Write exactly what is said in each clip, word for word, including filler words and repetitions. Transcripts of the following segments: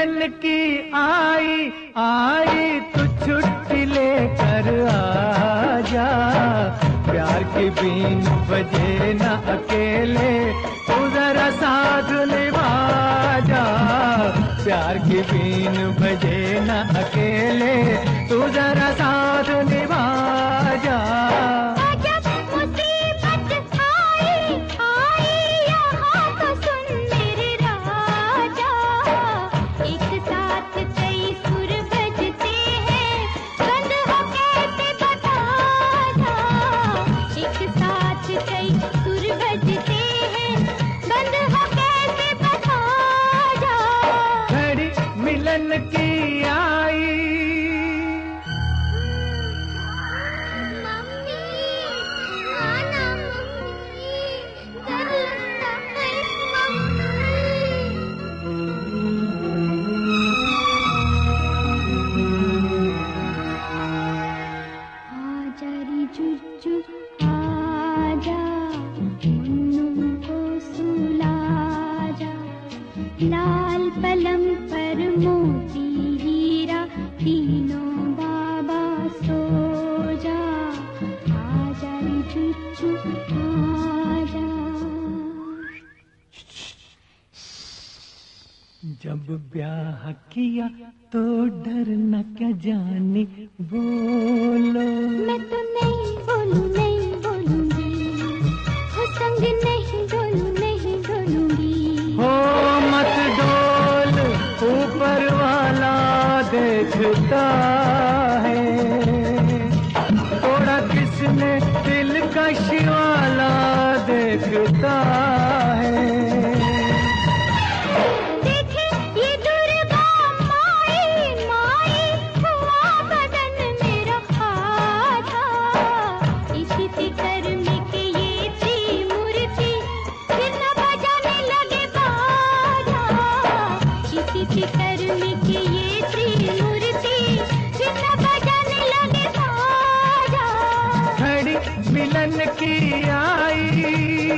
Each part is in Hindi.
मिलन की आई आई तू छुट्टी लेकर आजा, प्यार की बीन बजे न अकेले तू जरा साथ निभा जा, प्यार की बीन बजे न अकेले तू जरा साथ निभा जा। मिलन की आई मम्मी, आना मम्मी, डर लगता है मम्मी। आजा रे जुज्जू आजा, मुन्नू को सुला जा, लाल पलंग पर मोती हीरा तीनों बाबा सो जा, आजा रे चुच्चू आजा। जब ब्याह किया तो डरना क्या जाने बोलो, मैं तो नहीं बोलूं नहीं बोलूंगी, हो संग नहीं डोलूं नहीं डोलूंगी। हो मत डोल ऊपर वाला देखता है, थोड़ा किसने दिलकश वाला देखता है। देखे ये दुर्गा माई माई, हुआ बदन मेरा आधा, इसी फिक्र में के ये थी मूर्ति, फिर न बजाने लगे बाजा, इसी फिक्र में के ये थी मूर्ति, फिर न बजाने लगे बाजा। घड़ी मिलन की आई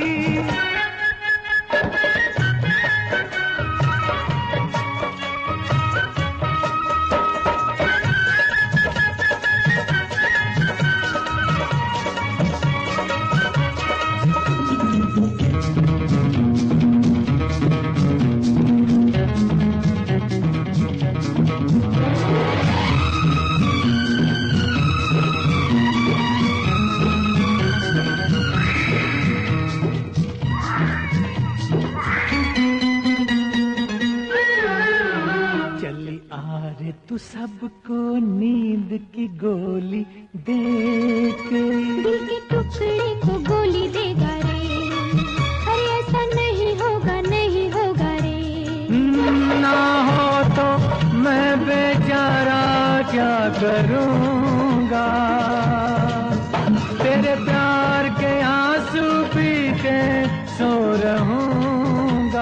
तू सबको नींद की गोली दे के, दिल के टुकड़े को गोली देगा रे, अरे ऐसा नहीं होगा नहीं होगा रे। ना हो तो मैं बेचारा क्या करूँगा, तेरे प्यार के आंसू पी के सो रहूँगा।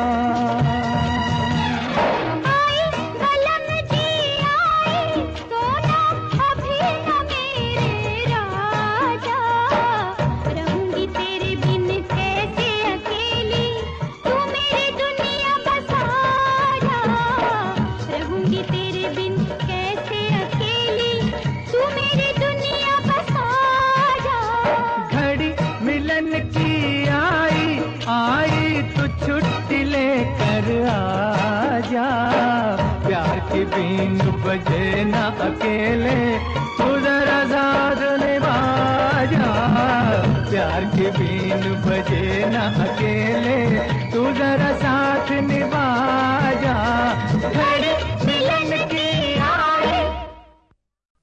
मिलन की आई आई तू छुट्टी लेकर आजा, प्यार की बीन बजे न अकेले तू जरा साथ निभा जा, प्यार की बीन बजे न अकेले तू जरा साथ निभा जा।